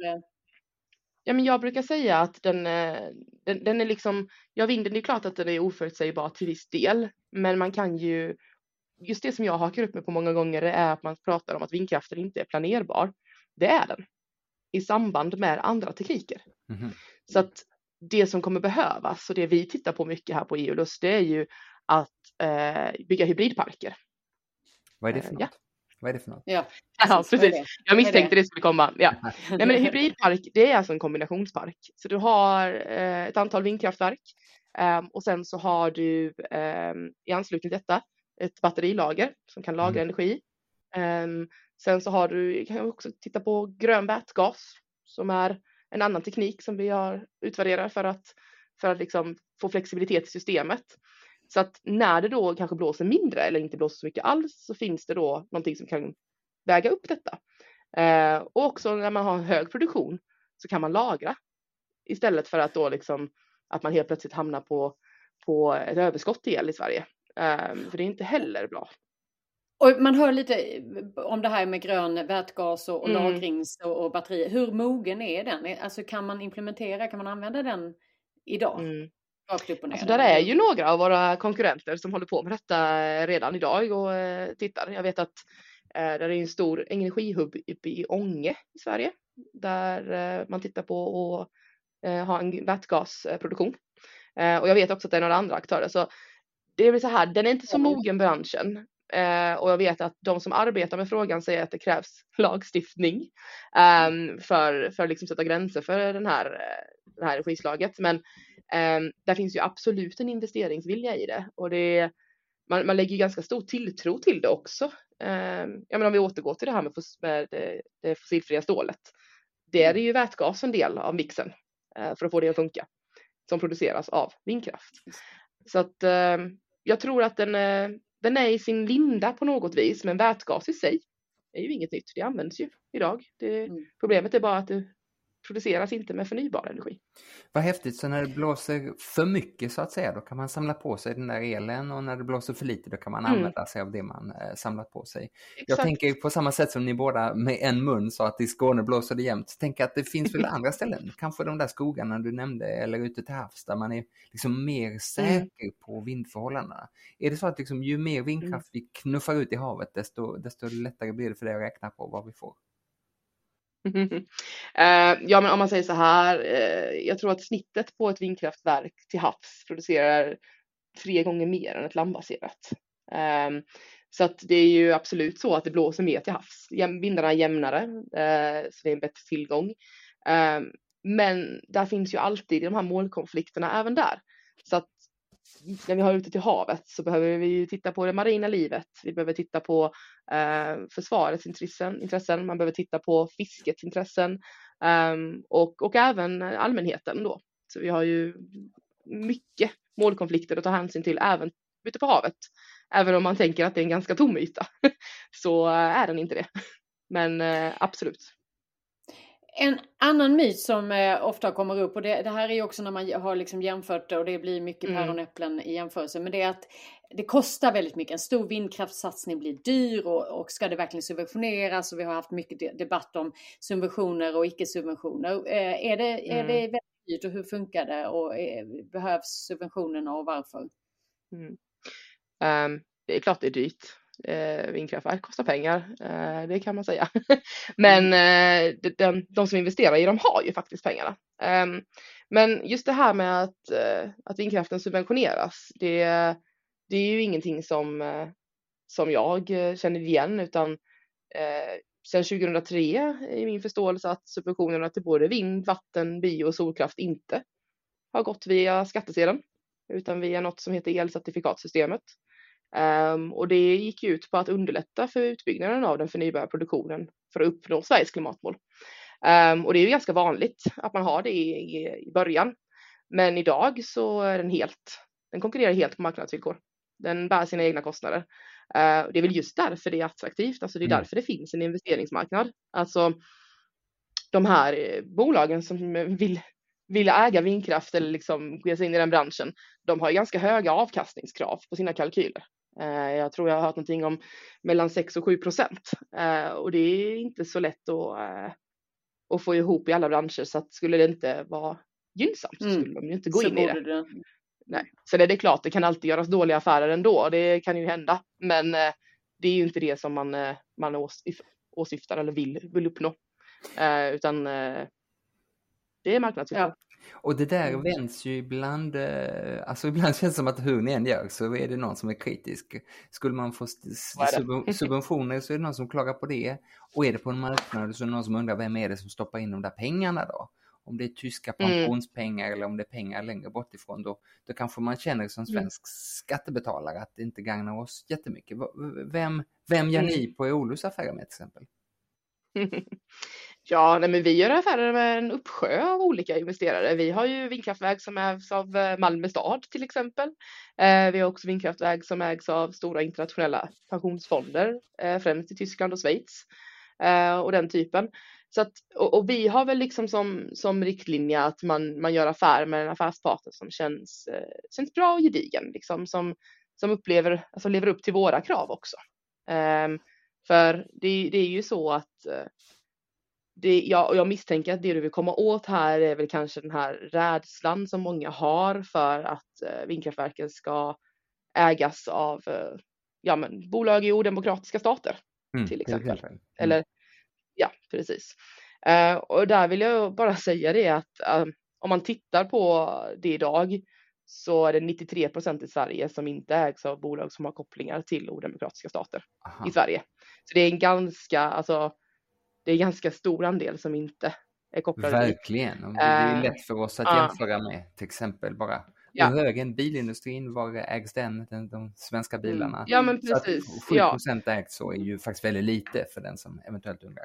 ja, men jag brukar säga att den, den, den är liksom... Ja, vinden, det är klart att den är oförutsägbar till viss del. Men man kan ju... Just det som jag hakar upp med på många gånger är att man pratar om att vindkraften inte är planerbar. Det är den. I samband med andra tekniker. Mm-hmm. Så att det som kommer behövas, och det vi tittar på mycket här på Eolus, det är ju att eh, bygga hybridparker. Vad är det för något? Ja. Vad är det för något? Ja, ja precis. Jag misstänkte det? det skulle komma. Ja. Nej, men hybridpark, det är alltså en kombinationspark. Så du har eh, ett antal vindkraftverk. Eh, och sen så har du eh, i anslutning till detta ett batterilager som kan lagra mm. energi. Eh, sen så har du, kan också titta på grön vätgas, som är en annan teknik som vi har utvärderat för att, för att liksom få flexibilitet i systemet. Så att när det då kanske blåser mindre eller inte blåser så mycket alls, så finns det då någonting som kan väga upp detta. Eh, och också när man har en hög produktion så kan man lagra. Istället för att då liksom att man helt plötsligt hamnar på, på ett överskott i el i Sverige. Eh, för det är inte heller bra. Och man hör lite om det här med grön vätgas och, och mm. lagrings och, och batteri. Hur mogen är den? Alltså kan man implementera, kan man använda den idag? Mm. Alltså, där är ju några av våra konkurrenter som håller på med detta redan idag och eh, tittar. Jag vet att eh, där är en stor energihubb uppe i Ånge i Sverige. Där eh, man tittar på att eh, ha en vätgasproduktion. Eh, och jag vet också att det är några andra aktörer. Så det är väl så här, den är inte så mogen branschen. Eh, och jag vet att de som arbetar med frågan säger att det krävs lagstiftning eh, för, för liksom sätta gränser för den här, det här energislaget. Men eh, där finns ju absolut en investeringsvilja i det. Och det, man, man lägger ju ganska stor tilltro till det också. Eh, jag menar, om vi återgår till det här med, med det, det fossilfria stålet. Det är ju vätgas en del av mixen eh, för att få det att funka. Som produceras av vindkraft. Så att eh, jag tror att den... Eh, Den är i sin linda på något vis, men vätgas i sig är ju inget nytt. Det används ju idag. Det, mm. Problemet är bara att det produceras inte med förnybar energi. Vad häftigt, så när det blåser för mycket så att säga, då kan man samla på sig den där elen, och när det blåser för lite då kan man mm. använda sig av det man eh, samlat på sig. Exakt. Jag tänker på samma sätt som ni båda med en mun sa att i Skåne blåser det jämt. Tänk att det finns väl andra ställen, kanske de där skogarna du nämnde eller ute till havs där man är liksom mer säker mm. på vindförhållandena. Är det så att liksom, ju mer vindkraft vi knuffar ut i havet desto, desto lättare blir det för det att räkna på vad vi får? uh, ja, men om man säger så här, uh, jag tror att snittet på ett vindkraftverk till havs producerar tre gånger mer än ett landbaserat. Um, så att det är ju absolut så att det blåser mer till havs. Jäm, vindarna är jämnare, uh, så det är en bättre tillgång. Um, men där finns ju alltid de här målkonflikterna även där. Så att när vi har ute till havet så behöver vi ju titta på det marina livet. Vi behöver titta på eh, försvarets intressen, intressen. Man behöver titta på fiskets intressen um, och, och även allmänheten då. Så vi har ju mycket målkonflikter att ta hänsyn till även ute på havet. Även om man tänker att det är en ganska tom yta så är den inte det. Men eh, absolut. En annan myt som eh, ofta kommer upp, och det, det här är ju också när man har liksom jämfört det och det blir mycket Mm. päronäpplen i jämförelse, men det är att det kostar väldigt mycket. En stor vindkraftssatsning blir dyr och, och ska det verkligen subventioneras, och vi har haft mycket de, debatt om subventioner och icke-subventioner. Eh, är, det, Mm. är det väldigt dyrt och hur funkar det och eh, behövs subventionerna och varför? Mm. Um, det är klart det är dyrt. Eh, vindkraftverk kostar pengar, eh, det kan man säga. Men eh, de, de som investerar i dem har ju faktiskt pengarna. Um, men just det här med att, eh, att vindkraften subventioneras, det, det är ju ingenting som, eh, som jag känner igen, utan eh, sedan tjugohundratre är min förståelse att subventionerna till både vind, vatten, bio och solkraft inte har gått via skattesedeln, utan via något som heter elcertifikatsystemet. Um, och det gick ut på att underlätta för utbyggnaden av den förnybara produktionen för att uppnå Sveriges klimatmål. Um, och det är ju ganska vanligt att man har det i, i, i början. Men idag så är den helt, den konkurrerar helt på marknadsvillkor. Den bär sina egna kostnader. Uh, det är väl just därför det är attraktivt. Alltså det är Mm. därför det finns en investeringsmarknad. Alltså de här bolagen som vill vill äga vindkraft eller liksom ge sig in i den branschen, de har ju ganska höga avkastningskrav på sina kalkyler. Eh, jag tror jag har hört någonting om mellan sex och sju procent. Eh, och det är inte så lätt att, eh, att få ihop i alla branscher, så att skulle det inte vara gynnsamt Mm. så skulle de ju inte gå Så in i det. borde det. Nej. Sen är det klart, det kan alltid göras dåliga affärer ändå, det kan ju hända. Men eh, det är ju inte det som man, eh, man åsyf- åsyftar eller vill, vill uppnå. Eh, utan eh, det är marknadsvillkor. Ja. Och det där Mm. vänds ju ibland, eh, alltså ibland känns det som att hur ni än gör så är det någon som är kritisk. Skulle man få st- Vad är det? sub- subventioner så är det någon som klagar på det. Och är det på en marknad så är det någon som undrar vem är det som stoppar in de där pengarna då? Om det är tyska pensionspengar mm. eller om det är pengar längre bort ifrån, då, då kanske man känner som svensk mm. skattebetalare att det inte gagnar oss jättemycket. Vem, vem gör mm. ni på Eolus affärer med till exempel? Ja, nej, men vi gör affärer med en uppsjö av olika investerare. Vi har ju vindkraftverk som ägs av Malmö stad till exempel. Eh, vi har också vindkraftverk som ägs av stora internationella pensionsfonder, eh, främst i Tyskland och Schweiz eh, och den typen. Så att, och, och vi har väl liksom som, som riktlinje att man, man gör affär med en affärspartner som känns, eh, känns bra och gedigen, liksom, som, som upplever, alltså lever upp till våra krav också. Eh, för det, det är ju så att eh, Det, jag, jag misstänker att det du vill komma åt här är väl kanske den här rädslan som många har för att eh, vindkraftverken ska ägas av eh, ja, men, bolag i odemokratiska stater mm, till exempel. Mm. Eller, ja, precis. Eh, och där vill jag bara säga det att eh, om man tittar på det idag så är det nittiotre procent i Sverige som inte ägs av bolag som har kopplingar till odemokratiska stater. Aha. I Sverige. Så det är en ganska, alltså det är ganska stor andel som inte är kopplade. Verkligen. Och det är ju lätt för oss att uh, jämföra med till exempel bara ja. Hur hög är bilindustrin, var ägs den, den de svenska bilarna? Mm. Ja, men precis. Så att sju procent ja. Ägt så är ju faktiskt väldigt lite för den som eventuellt undrar.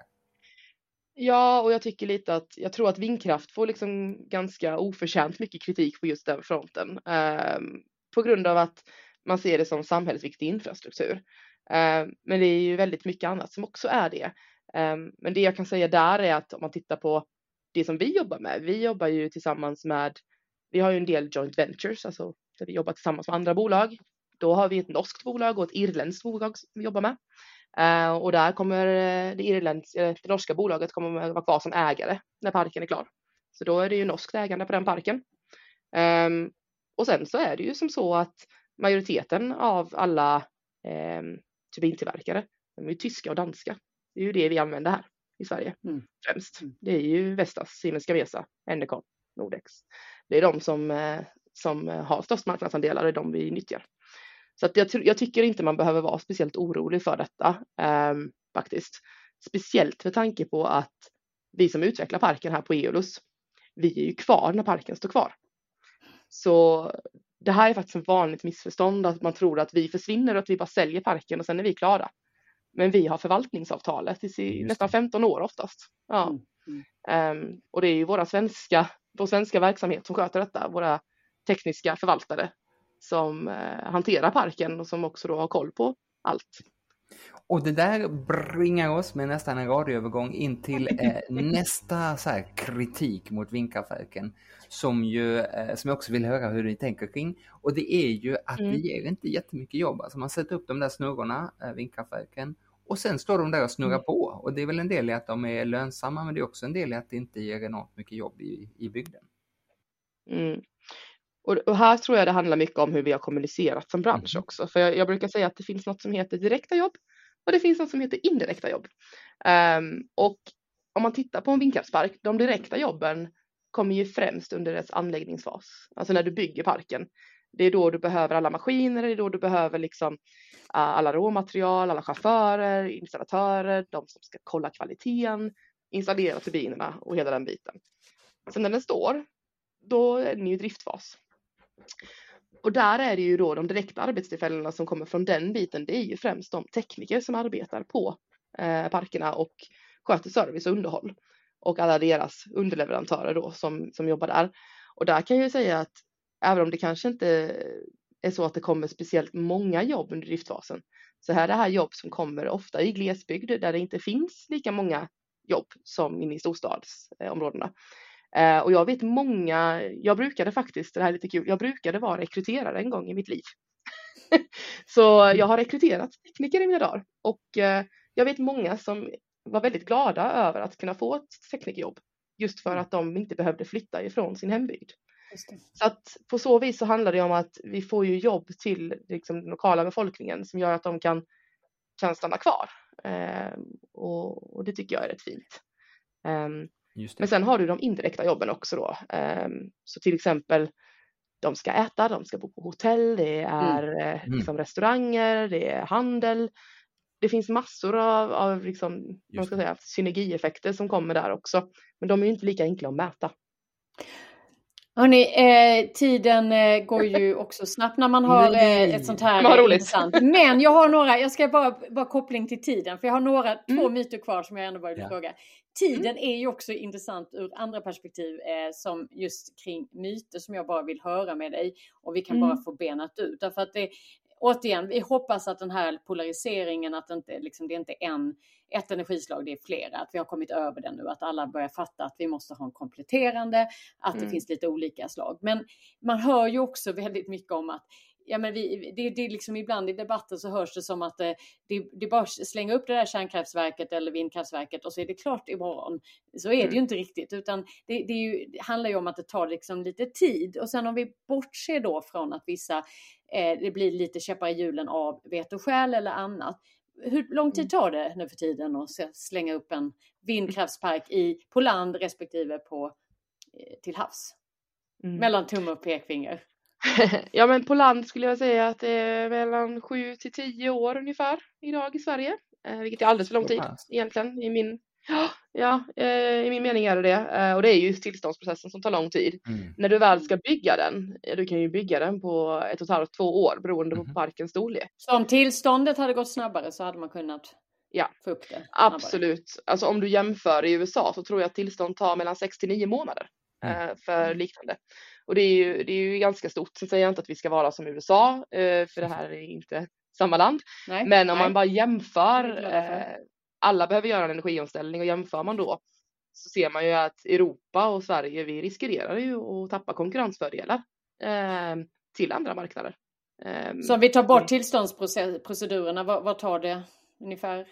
Ja, och jag tycker lite att jag tror att vindkraft får liksom ganska oförtjänt mycket kritik på just den fronten. Um, på grund av att man ser det som samhällsviktig infrastruktur. Um, men det är ju väldigt mycket annat som också är det. Um, men det jag kan säga där är att om man tittar på det som vi jobbar med. Vi jobbar ju tillsammans med, vi har ju en del joint ventures, alltså där vi jobbar tillsammans med andra bolag. Då har vi ett norskt bolag och ett irländskt bolag som vi jobbar med. Uh, och där kommer det, irländska, det norska bolaget kommer vara kvar som ägare när parken är klar. Så då är det ju norskt ägande på den parken. Um, och sen så är det ju som så att majoriteten av alla um, turbintillverkare, de är ju tyska och danska. Det är ju det vi använder här i Sverige mm. främst. Det är ju Vestas, Siemens Gamesa, Enercon, Nordex. Det är de som, eh, som har störst marknadsandelar och är de vi nyttjar. Så att jag, jag tycker inte man behöver vara speciellt orolig för detta eh, faktiskt. Speciellt med tanke på att vi som utvecklar parken här på Eolus, vi är ju kvar när parken står kvar. Så det här är faktiskt ett vanligt missförstånd, att man tror att vi försvinner och att vi bara säljer parken och sen är vi klara. Men vi har förvaltningsavtalet i nästan femton år oftast. Ja. Mm. Mm. Um, och det är ju våra svenska, vår svenska verksamhet som sköter detta, våra tekniska förvaltare som uh, hanterar parken och som också då har koll på allt. Och det där bringar oss med nästan en radioövergång in till eh, nästa så här, kritik mot vindkraftverken som, ju, eh, som jag också vill höra hur ni tänker kring. Och det är ju att mm. det ger inte jättemycket jobb. Alltså man sätter upp de där snurrorna, eh, vindkraftverken, och sen står de där och snurrar mm. på. Och det är väl en del i att de är lönsamma, men det är också en del i att det inte ger enormt mycket jobb i, i bygden. Mm. Och, och här tror jag det handlar mycket om hur vi har kommunicerat som bransch mm. också. För jag, jag brukar säga att det finns något som heter direkta jobb. Och det finns något som heter indirekta jobb. Um, och om man tittar på en vindkraftspark, de direkta jobben kommer ju främst under dess anläggningsfas. Alltså när du bygger parken. Det är då du behöver alla maskiner, det är då du behöver liksom uh, alla råmaterial, alla chaufförer, installatörer, de som ska kolla kvaliteten, installera turbinerna och hela den biten. Sen när den står, då är den ju i driftfas. Och där är det ju då de direkta arbetstillfällena som kommer från den biten. Det är ju främst de tekniker som arbetar på eh, parkerna och sköter service och underhåll. Och alla deras underleverantörer då som, som jobbar där. Och där kan jag ju säga att även om det kanske inte är så att det kommer speciellt många jobb under driftfasen. Så här är det här jobb som kommer ofta i glesbygd där det inte finns lika många jobb som inne i storstadsområdena. Uh, och jag vet många, jag brukade faktiskt, det här är lite kul, jag brukade vara rekryterare en gång i mitt liv. Så jag har rekryterat tekniker i mina dagar. Och uh, jag vet många som var väldigt glada över att kunna få ett teknikerjobb. Just för att de inte behövde flytta ifrån sin hembygd. Så att på så vis så handlar det om att vi får ju jobb till liksom, den lokala befolkningen som gör att de kan, kan stanna kvar. Uh, och, och det tycker jag är rätt fint. Um, Men sen har du de indirekta jobben också då. Um, så till exempel de ska äta, de ska bo på hotell, det är mm. Mm. Liksom, restauranger, det är handel. Det finns massor av, av liksom, man ska säga, synergieffekter som kommer där också. Men de är ju inte lika enkla att mäta. Hörrni, eh, tiden eh, går ju också snabbt när man har eh, ett sånt här eh, intressant. Men jag har några, jag ska bara, bara koppling till tiden. För jag har några, mm. två myter kvar som jag ändå bara vill ja. fråga. Tiden mm. är ju också intressant ur andra perspektiv. Eh, som just kring myter som jag bara vill höra med dig. Och vi kan mm. bara få benat ut. Därför att det, återigen, vi hoppas att den här polariseringen, att det inte, liksom, det är inte en, ett energislag, det är flera. Att vi har kommit över den nu, att alla börjar fatta att vi måste ha en kompletterande, att mm. det finns lite olika slag. Men man hör ju också väldigt mycket om att ja, men vi, det, det är liksom ibland i debatten så hörs det som att det, det, det bara slänga upp det där kärnkraftverket eller vindkraftverket och så är det klart imorgon. Så är det mm. ju inte riktigt, utan det, det, är ju, det handlar ju om att det tar liksom lite tid. Och sen om vi bortser då från att vissa, eh, det blir lite käppar i hjulen av vetoskäl eller annat. Hur lång tid tar det nu för tiden att slänga upp en vindkraftspark i, på land respektive på, eh, till havs? Mm. Mellan tumme och pekfinger. Ja, men på land skulle jag säga att det är mellan sju till tio år ungefär idag i Sverige. Eh, vilket är alldeles för lång tid egentligen i min, ja, eh, i min mening är det det. Eh, och det är ju tillståndsprocessen som tar lång tid. Mm. När du väl ska bygga den, ja, du kan ju bygga den på ett och ett halvt, två år beroende mm. på parkens storlek. Så om tillståndet hade gått snabbare så hade man kunnat ja, få upp det snabbare? Absolut. Alltså om du jämför i U S A så tror jag att tillstånd tar mellan sex till nio månader mm. eh, för liknande. Och det är, ju, det är ju ganska stort. Sen säger jag inte att vi ska vara som U S A. Eh, för det här är inte samma land. Nej, men om nej. man bara jämför. Eh, alla behöver göra en energiomställning. Och jämför man då. Så ser man ju att Europa och Sverige. Vi riskerar ju att tappa konkurrensfördelar. Eh, till andra marknader. Eh, så om vi tar bort tillståndsprocedurerna. Vad, vad tar det ungefär?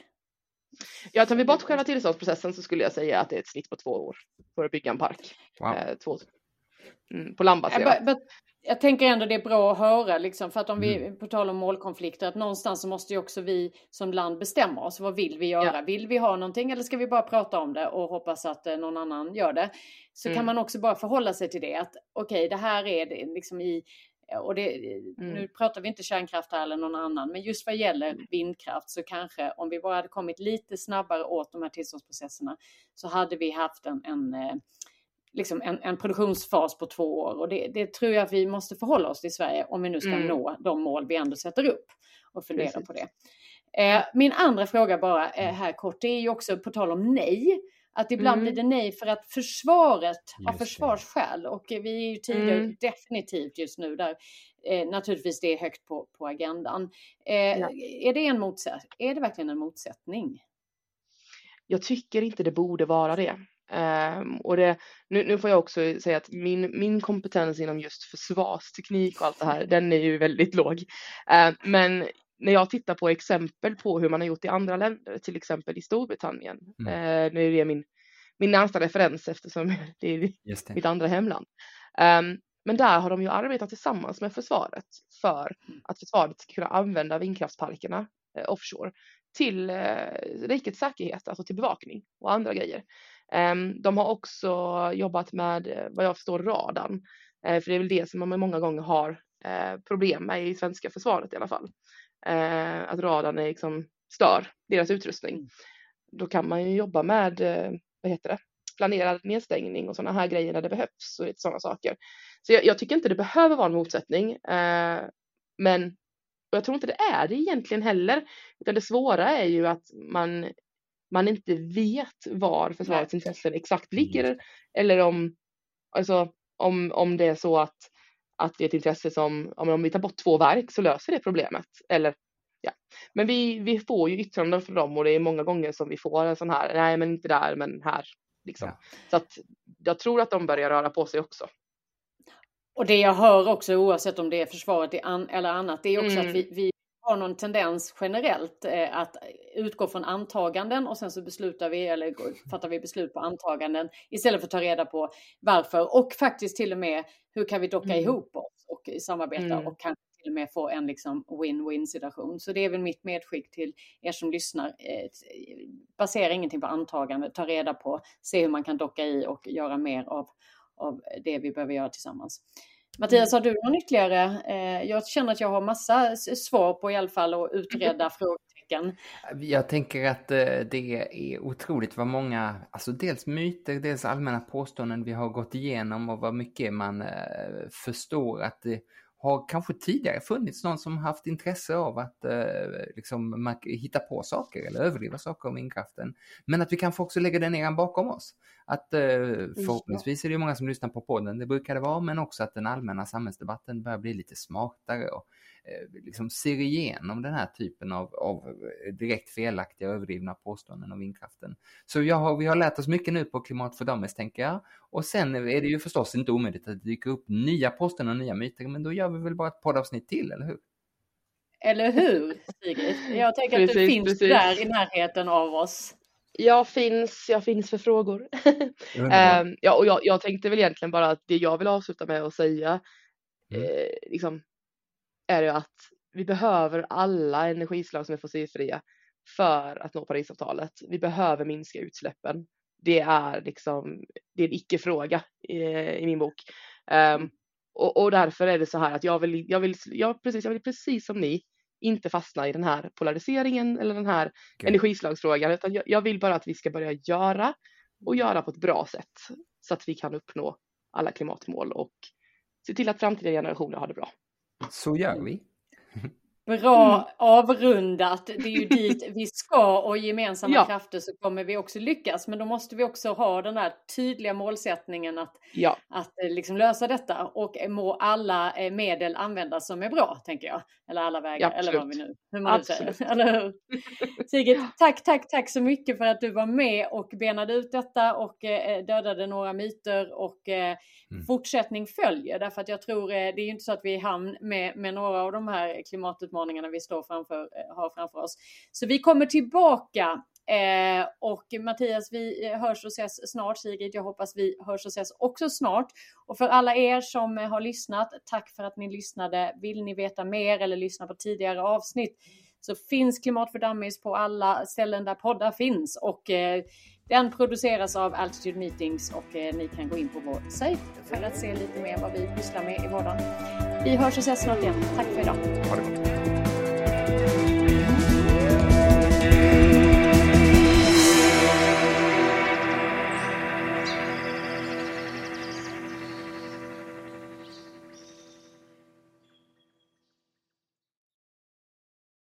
Ja, tar vi bort själva tillståndsprocessen. Så skulle jag säga att det är ett snitt på två år. För att bygga en park. Wow. Eh, två Mm, på landbaserat. Jag, jag tänker ändå det är bra att höra liksom, för att om vi mm. på tal om målkonflikter, att någonstans så måste ju också vi som land bestämma oss, vad vill vi göra? Ja. Vill vi ha någonting eller ska vi bara prata om det och hoppas att eh, någon annan gör det? Så mm. kan man också bara förhålla sig till det, att okej, okay, det här är det liksom i, och det, mm. nu pratar vi inte kärnkraft här eller någon annan, men just vad gäller vindkraft så kanske om vi bara hade kommit lite snabbare åt de här tillståndsprocesserna så hade vi haft en, en liksom en, en produktionsfas på två år. Och det, det tror jag att vi måste förhålla oss till i Sverige om vi nu ska mm. nå de mål vi ändå sätter upp och fundera Precis. På det. Eh, min andra fråga bara eh, här kort, det är ju också på tal om nej. Att ibland mm. blir det nej för att försvaret just av försvarsskäl. Och vi är ju tidigare mm. definitivt just nu där eh, naturligtvis det är högt på, på agendan. Eh, ja. Är det en motsättning? Är det verkligen en motsättning? Jag tycker inte det borde vara det. Um, och det, nu, nu får jag också säga att min, min kompetens inom just försvarsteknik och allt det här, den är ju väldigt låg. Uh, men när jag tittar på exempel på hur man har gjort i andra länder, till exempel i Storbritannien, mm. uh, nu är det min, min närmsta referens eftersom det är det. mitt andra hemland. Um, men där har de ju arbetat tillsammans med försvaret för att försvaret ska kunna använda vindkraftsparkerna uh, offshore till uh, rikets säkerhet, alltså till bevakning och andra grejer. Um, de har också jobbat med, vad jag förstår, radarn. Uh, för det är väl det som man många gånger har uh, problem med i svenska försvaret i alla fall. Uh, att radarn är liksom stör deras utrustning. Då kan man ju jobba med, uh, vad heter det? planerad nedstängning och sådana här grejer när det behövs och sådana saker. Så jag, jag tycker inte det behöver vara en motsättning. Uh, men och jag tror inte det är det egentligen heller. Utan det svåra är ju att man man inte vet var försvarets intressen exakt ligger. Eller om, alltså, om, om det är så att, att det är ett intresse som, om vi tar bort två verk så löser det problemet. Eller, ja. Men vi, vi får ju yttranden från dem och det är många gånger som vi får en sån här, nej men inte där men här. Liksom. Ja. Så att jag tror att de börjar röra på sig också. Och det jag hör också, oavsett om det är försvaret eller annat, det är också mm. att vi, vi har någon tendens generellt eh, att utgå från antaganden och sen så beslutar vi eller fattar vi beslut på antaganden istället för att ta reda på varför och faktiskt till och med hur kan vi docka mm. ihop oss och samarbeta mm. och kanske till och med få en liksom win-win situation. Så det är väl mitt medskick till er som lyssnar. Eh, basera ingenting på antaganden, ta reda på, se hur man kan docka i och göra mer av, av det vi behöver göra tillsammans. Mattias, har du någon ytterligare? Eh, jag känner att jag har massa svar på i alla fall och utreda frågetecken. Jag tänker att eh, det är otroligt vad många, alltså dels myter, dels allmänna påståenden vi har gått igenom och vad mycket man eh, förstår att det har kanske tidigare funnits någon som haft intresse av att eh, liksom, man, hitta på saker eller överdriva saker om vindkraften. Men att vi kanske också lägger den eran bakom oss. Att eh, förhoppningsvis är det ju många som lyssnar på podden, det brukar det vara, men också att den allmänna samhällsdebatten börjar bli lite smartare och eh, liksom ser igenom den här typen av, av direkt felaktiga överdrivna påståenden om vindkraften. Så jag har, vi har lärt oss mycket nu på Klimat för Dummies, tänker jag. Och sen är det ju förstås inte omöjligt att det dyker upp nya påståenden och nya myter, men då gör vi väl bara ett poddavsnitt till, eller hur? Eller hur, Sigrid? Jag tänker precis, att det finns precis. Där i närheten av oss. Jag finns, jag finns för frågor. um, ja, och jag, jag tänkte väl egentligen bara att det jag vill avsluta med att säga mm. eh, liksom, är ju att vi behöver alla energislag som är fossilfria för att nå Parisavtalet. Vi behöver minska utsläppen. Det är liksom, det är en icke-fråga i, i min bok. Um, och, och därför är det så här att jag vill, jag vill, jag precis, jag vill precis som ni inte fastna i den här polariseringen eller den här okay. energislagsfrågan, utan jag, jag vill bara att vi ska börja göra och göra på ett bra sätt så att vi kan uppnå alla klimatmål och se till att framtida generationer har det bra. Så gör vi. Bra mm. avrundat. Det är ju dit vi ska och gemensamma ja. krafter så kommer vi också lyckas. Men då måste vi också ha den här tydliga målsättningen att, ja. att liksom lösa detta. Och må alla medel användas som är bra, tänker jag. Eller alla vägar, ja, eller vad vi nu, hur man nu säger. Eller hur? Sigrid, tack, tack, tack så mycket för att du var med och benade ut detta och eh, dödade några myter och eh, mm. fortsättning följer. Därför att jag tror, eh, det är ju inte så att vi är i hamn med, med några av de här klimatutmaningarna vi står framför, eh, har framför oss. Så vi kommer tillbaka. Eh, och Mattias, vi hörs och ses snart. Sigrid, jag hoppas vi hörs och ses också snart. Och för alla er som har lyssnat, tack för att ni lyssnade. Vill ni veta mer eller lyssna på tidigare avsnitt så finns Klimat för Dummies på alla ställen där poddar finns. Och eh, den produceras av Altitude Meetings och eh, ni kan gå in på vår sajt för att se lite mer vad vi pysslar med i vardagen. Vi hörs och ses snart igen. Tack för idag. Ha det gott.